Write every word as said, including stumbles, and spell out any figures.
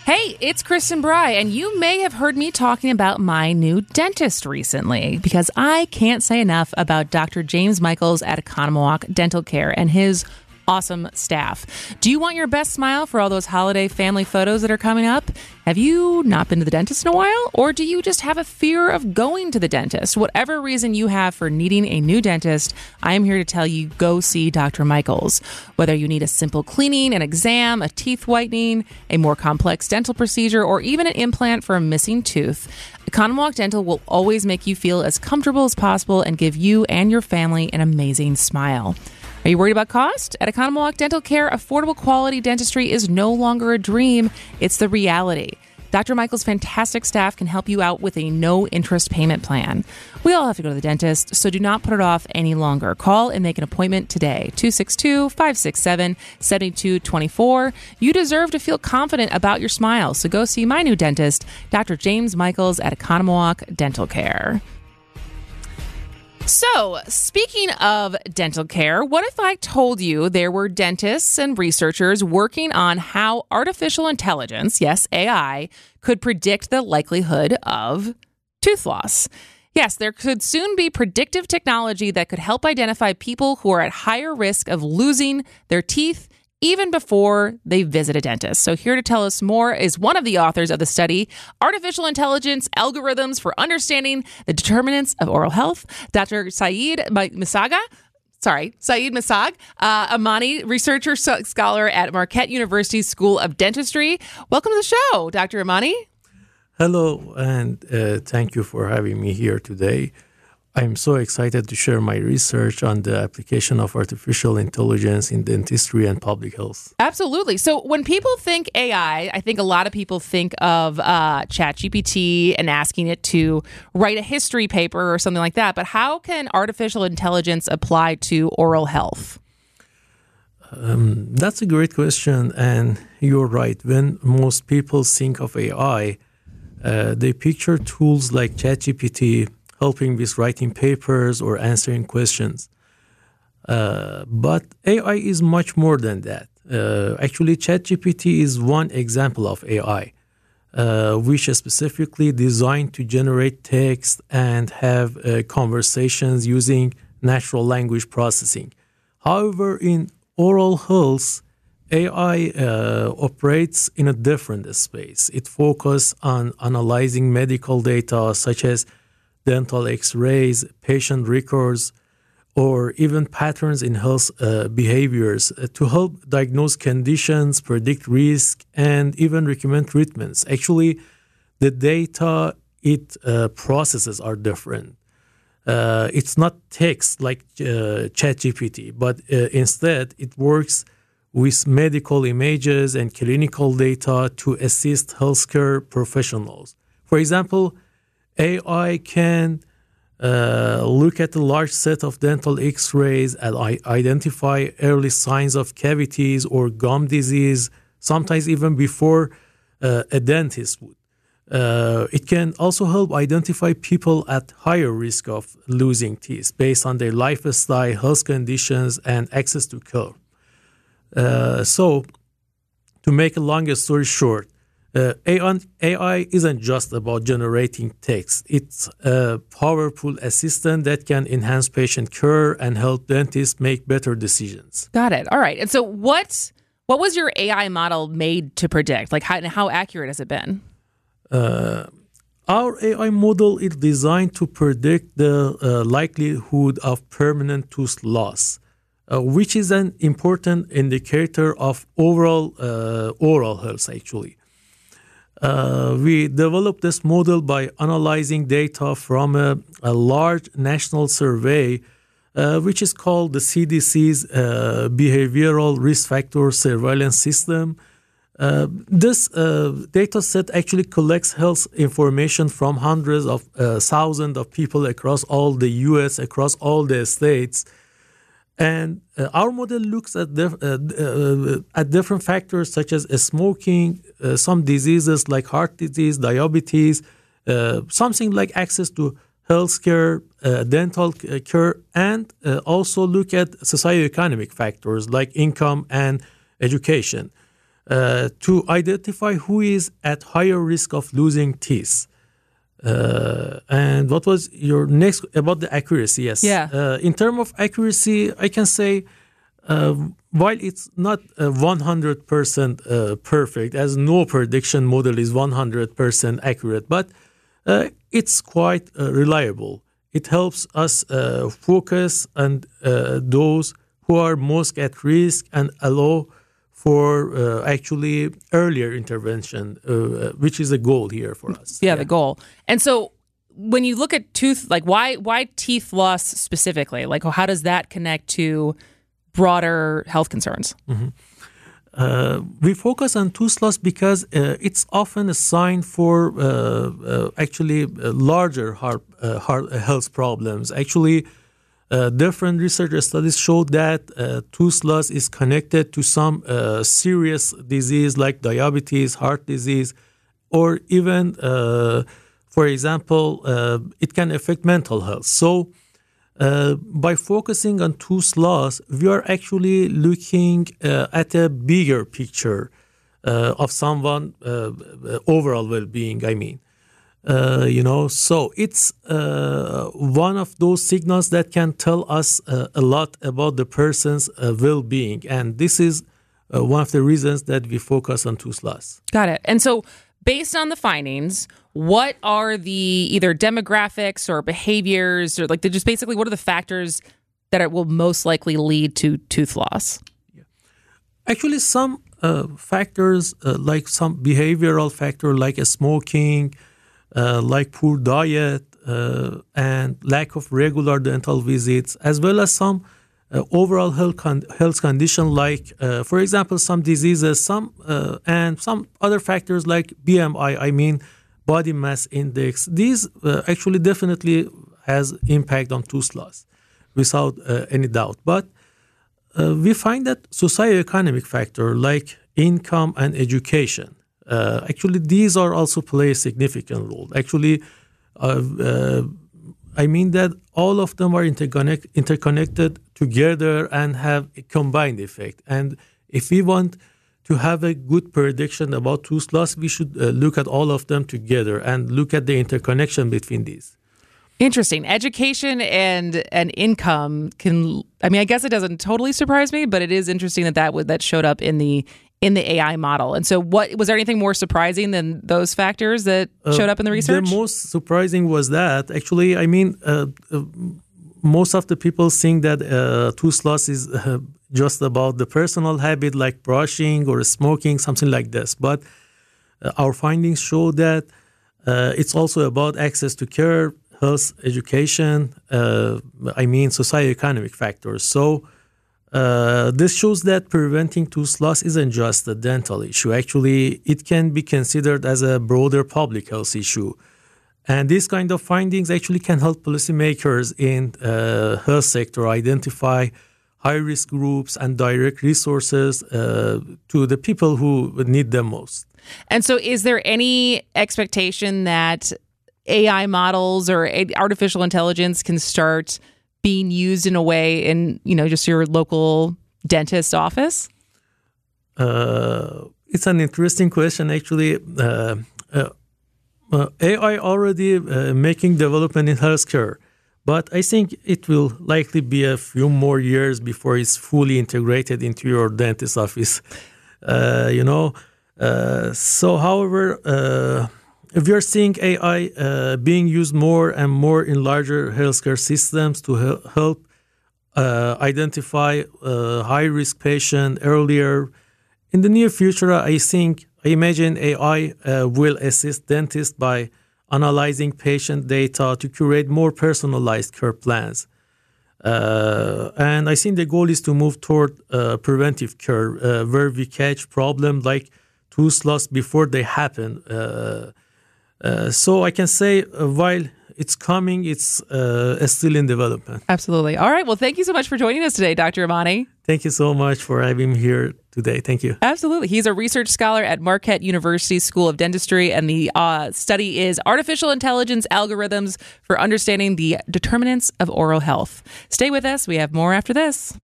Hey, it's Kristen Bry, and you may have heard me talking about my new dentist recently because I can't say enough about Doctor James Michaels at Economowalk Dental Care and his awesome staff. Do you want your best smile for all those holiday family photos that are coming up? Have you not been to the dentist in a while? Or do you just have a fear of going to the dentist? Whatever reason you have for needing a new dentist, I am here to tell you, go see Doctor Michaels. Whether you need a simple cleaning, an exam, a teeth whitening, a more complex dental procedure, or even an implant for a missing tooth, Economowalk Dental will always make you feel as comfortable as possible and give you and your family an amazing smile. Are you worried about cost? At Economowalk Dental Care, affordable quality dentistry is no longer a dream, it's the reality. Doctor Michael's fantastic staff can help you out with a no-interest payment plan. We all have to go to the dentist, so do not put it off any longer. Call and make an appointment today, two six two, five six seven, seven two two four. You deserve to feel confident about your smile, so go see my new dentist, Doctor James Michaels at Economowalk Dental Care. So, speaking of dental care, what if I told you there were dentists and researchers working on how artificial intelligence, yes, A I, could predict the likelihood of tooth loss? Yes, there could soon be predictive technology that could help identify people who are at higher risk of losing their teeth even before they visit a dentist. So here to tell us more is one of the authors of the study, Artificial Intelligence Algorithms for Understanding the Determinants of Oral Health, Doctor Saeed Massag. Sorry, Saeed Massag, uh, Amani, researcher scholar at Marquette University School of Dentistry. Welcome to the show, Doctor Amani. Hello, and uh, thank you for having me here today. I'm so excited to share my research on the application of artificial intelligence in dentistry and public health. Absolutely. So when people think A I, I think a lot of people think of uh, ChatGPT and asking it to write a history paper or something like that. But how can artificial intelligence apply to oral health? Um, that's a great question. And you're right. When most people think of A I, uh, they picture tools like ChatGPT helping with writing papers or answering questions. Uh, but A I is much more than that. Uh, actually, ChatGPT is one example of A I, uh, which is specifically designed to generate text and have uh, conversations using natural language processing. However, in oral health, A I uh, operates in a different space. It focuses on analyzing medical data such as dental x-rays, patient records, or even patterns in health uh, behaviors uh, to help diagnose conditions, predict risk, and even recommend treatments. Actually, the data it uh, processes are different. Uh, it's not text like uh, ChatGPT, but uh, instead it works with medical images and clinical data to assist healthcare professionals. For example, A I can uh, look at a large set of dental x-rays and I- identify early signs of cavities or gum disease, sometimes even before uh, a dentist would. Uh, it can also help identify people at higher risk of losing teeth based on their lifestyle, health conditions, and access to care. Uh, so, to make a longer story short, Uh, A I isn't just about generating text. It's a powerful assistant that can enhance patient care and help dentists make better decisions. Got it. All right. And so what what was your A I model made to predict? Like, how, how accurate has it been? Uh, our A I model is designed to predict the uh, likelihood of permanent tooth loss, uh, which is an important indicator of overall uh, oral health, actually. Uh, we developed this model by analyzing data from a, a large national survey, uh, which is called the C D C's uh, Behavioral Risk Factor Surveillance System. Uh, this uh, data set actually collects health information from hundreds of uh, thousands of people across all the U S, across all the states. And uh, our model looks at dif- uh, uh, at different factors such as uh, smoking, uh, some diseases like heart disease, diabetes, uh, something like access to healthcare, uh, dental care, and uh, also look at socioeconomic factors like income and education. uh, to identify who is at higher risk of losing teeth. Uh, and what was your next about the accuracy? Yes. Yeah. Uh, in terms of accuracy, I can say uh, while it's not uh, one hundred percent uh, perfect, as no prediction model is one hundred percent accurate, but uh, it's quite uh, reliable. It helps us uh, focus on uh, those who are most at risk and allow for uh, actually earlier intervention, uh, which is a goal here for us. Yeah, yeah, the goal. And so when you look at tooth, like why why teeth loss specifically? Like how does that connect to broader health concerns? Mm-hmm. Uh, we focus on tooth loss because uh, it's often a sign for uh, uh, actually uh, larger heart, uh, heart health problems. Actually, Uh, different research studies show that uh, tooth loss is connected to some uh, serious disease like diabetes, heart disease, or even, uh, for example, uh, it can affect mental health. So uh, by focusing on tooth loss, we are actually looking uh, at a bigger picture uh, of someone uh, overall well-being, I mean. Uh, you know, so it's uh, one of those signals that can tell us uh, a lot about the person's uh, well-being. And this is uh, one of the reasons that we focus on tooth loss. Got it. And so based on the findings, what are the either demographics or behaviors or like just basically what are the factors that it will most likely lead to tooth loss? Yeah. Actually, some uh, factors uh, like some behavioral factor like smoking, Uh, like poor diet uh, and lack of regular dental visits, as well as some uh, overall health con- health condition like, uh, for example, some diseases, some uh, and some other factors like B M I, I mean body mass index. These uh, actually definitely has impact on tooth loss, without uh, any doubt. But uh, we find that socioeconomic factor like income and education. Uh, actually, these are also play a significant role. Actually, uh, uh, I mean that all of them are interconnect, interconnected together and have a combined effect. And if we want to have a good prediction about tooth loss, we should uh, look at all of them together and look at the interconnection between these. Interesting. Education and and income can. I mean, I guess it doesn't totally surprise me, but it is interesting that that would that showed up in the. in the A I model. And so what was there anything more surprising than those factors that showed up in the research? Uh, the most surprising was that actually, I mean, uh, uh, most of the people think that uh, tooth loss is uh, just about the personal habit like brushing or smoking, something like this. But uh, our findings show that uh, it's also about access to care, health, education, uh, I mean, socioeconomic factors. So Uh, this shows that preventing tooth loss isn't just a dental issue. Actually, it can be considered as a broader public health issue. And these kind of findings actually can help policymakers in uh, health sector identify high-risk groups and direct resources uh, to the people who need them most. And so is there any expectation that A I models or artificial intelligence can start being used in a way in, you know, just your local dentist office? Uh, it's an interesting question, actually. Uh, uh, uh, A I already uh, making development in healthcare, but I think it will likely be a few more years before it's fully integrated into your dentist office. Uh, you know, uh, so however, uh, if you're seeing A I uh, being used more and more in larger healthcare systems to help, help uh, identify uh, high-risk patients earlier, in the near future, I think, I imagine A I uh, will assist dentists by analyzing patient data to curate more personalized care plans. Uh, and I think the goal is to move toward uh, preventive care, uh, where we catch problems like tooth loss before they happen. Uh, Uh, so I can say uh, while it's coming, it's uh, still in development. Absolutely. All right. Well, thank you so much for joining us today, Doctor Amani. Thank you so much for having me here today. Thank you. Absolutely. He's a research scholar at Marquette University School of Dentistry, and the uh, study is Artificial Intelligence Algorithms for Understanding the Determinants of Oral Health. Stay with us. We have more after this.